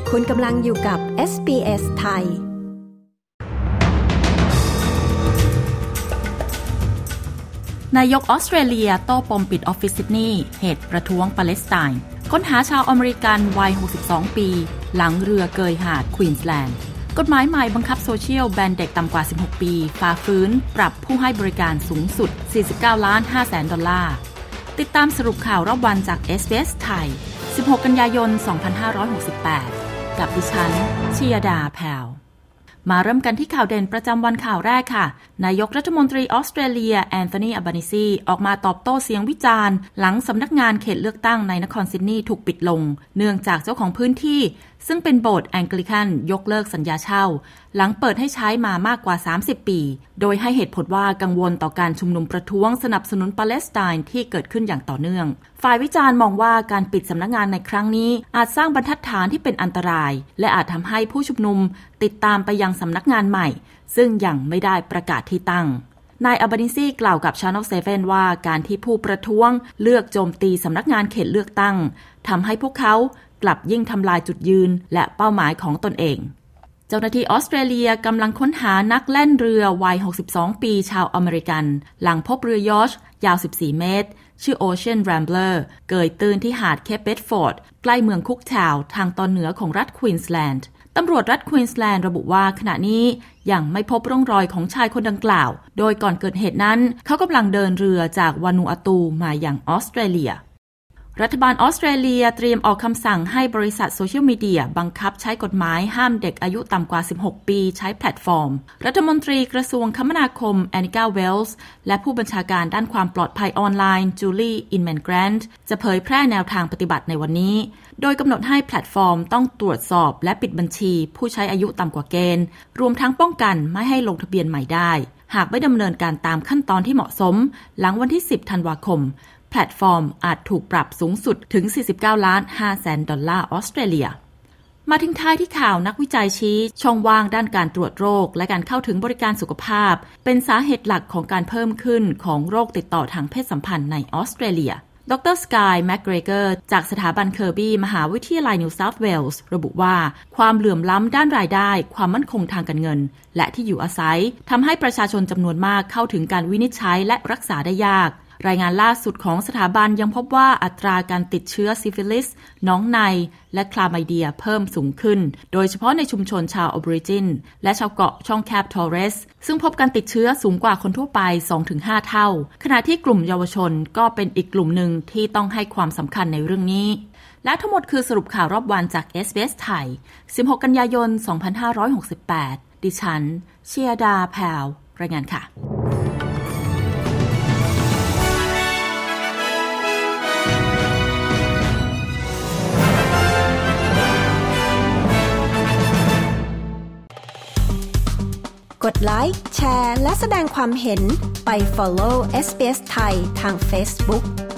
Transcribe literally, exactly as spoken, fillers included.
คุณกำลังอยู่กับ เอส บี เอส ไทยนายกออสเตรเลียโต้ปมปิดออฟฟิศซิดนีย์เหตุประท้วงปาเลสไตน์ค้นหาชาวอเมริกันวัยหกสิบสองปีหลังเรือเกยหาดควีนส์แลนด์กฎหมายใหม่บังคับโซเชียลแบนเด็กต่ำกว่าสิบหกปีฝ่าฝืนปรับผู้ให้บริการสูงสุดสี่สิบเก้าล้านห้าแสนดอลลาร์ติดตามสรุปข่าวรอบวันจาก เอส บี เอส ไทยสิบหกกันยายนสองพันห้าร้อยหกสิบแปดกับดิฉันชียดาแพรวมาเริ่มกันที่ข่าวเด่นประจำวันข่าวแรกค่ะนายกรัฐมนตรีออสเตรเลียแอนโทนีอัลบานิซีออกมาตอบโต้เสียงวิจารณ์หลังสำนักงานเขตเลือกตั้งในนครซิดนีย์ถูกปิดลงเนื่องจากเจ้าของพื้นที่ซึ่งเป็นโบสถ์แองกลิกันยกเลิกสัญญาเช่าหลังเปิดให้ใช้มามากกว่าสามสิบปีโดยให้เหตุผลว่ากังวลต่อการชุมนุมประท้วงสนับสนุนปาเลสไตน์ที่เกิดขึ้นอย่างต่อเนื่องฝ่ายวิจารณ์มองว่าการปิดสำนักงานในครั้งนี้อาจสร้างบรรทัดฐานที่เป็นอันตรายและอาจทำให้ผู้ชุมนุมติดตามไปยังสำนักงานใหม่ซึ่งยังไม่ได้ประกาศที่ตั้งนายอัลบานิซีกล่าวกับ Channel เซเว่นว่าการที่ผู้ประท้วงเลือกโจมตีสำนักงานเขตเลือกตั้งทำให้พวกเขากลับยิ่งทำลายจุดยืนและเป้าหมายของตนเองเจ้าหน้าที่ออสเตรเลียกำลังค้นหานักแล่นเรือวัยหกสิบสองปีชาวอเมริกันหลังพบเรือยอชต์ยาวสิบสี่เมตรชื่อ Ocean Rambler เกยตื้นที่หาดเคปเบดฟอร์ดใกล้เมืองคุกทาวน์ทางตอนเหนือของรัฐควีนส์แลนด์ตำรวจรัฐควีนส์แลนด์ระบุว่าขณะนี้ยังไม่พบร่องรอยของชายคนดังกล่าวโดยก่อนเกิดเหตุนั้นเขากำลังเดินเรือจากวานูอาตูมาอย่างออสเตรเลียรัฐบาลออสเตรเลียเตรียมออกคำสั่งให้บริษัทโซเชียลมีเดียบังคับใช้กฎหมายห้ามเด็กอายุต่ำกว่าสิบหกปีใช้แพลตฟอร์มรัฐมนตรีกระทรวงคมนาคมแอนิกาเวลส์และผู้บัญชาการด้านความปลอดภัยออนไลน์จูลี่อินแมนแกรนท์จะเผยแพร่แนวทางปฏิบัติในวันนี้โดยกำหนดให้แพลตฟอร์มต้องตรวจสอบและปิดบัญชีผู้ใช้อายุต่ำกว่าเกณฑ์รวมทั้งป้องกันไม่ให้ลงทะเบียนใหม่ได้หากไม่ดำเนินการตามขั้นตอนที่เหมาะสมหลังวันที่สิบธันวาคมแพลตฟอร์มอาจถูกปรับสูงสุดถึงสี่สิบเก้าล้านห้าแสนดอลลาร์ออสเตรเลียมาทิ้งท้ายที่ข่าวนักวิจัยชี้ช่องว่างด้านการตรวจโรคและการเข้าถึงบริการสุขภาพเป็นสาเหตุหลักของการเพิ่มขึ้นของโรคติดต่อทางเพศสัมพันธ์ในออสเตรเลียดรสกายแมคเกรเกอร์จากสถาบันเคอร์บี้มหาวิทยาลัยนิวเซาท์เวลส์ระบุว่าความเหลื่อมล้ำด้านรายได้ความมั่นคงทางการเงินและที่อยู่อาศัยทำให้ประชาชนจำนวนมากเข้าถึงการวินิจฉัยและรักษาได้ยากรายงานล่าสุดของสถาบันยังพบว่าอัตราการติดเชื้อซิฟิลิสน้องในและคลาไมเดียเพิ่มสูงขึ้นโดยเฉพาะในชุมชนชาวออริจินและชาวเกาะช่องแคบทอร์เรสซึ่งพบการติดเชื้อสูงกว่าคนทั่วไป สองถึงห้า เท่าขณะที่กลุ่มเยาวชนก็เป็นอีกกลุ่มหนึ่งที่ต้องให้ความสำคัญในเรื่องนี้และทั้งหมดคือสรุปข่าวรอบวันจาก เอส บี เอส ไทยสิบหกกันยายนสองพันห้าร้อยหกสิบแปดดิฉันเชียดาแพรวรายงานค่ะกดไลค์แชร์และแสดงความเห็นไป follow เอส บี เอส ไทยทาง Facebook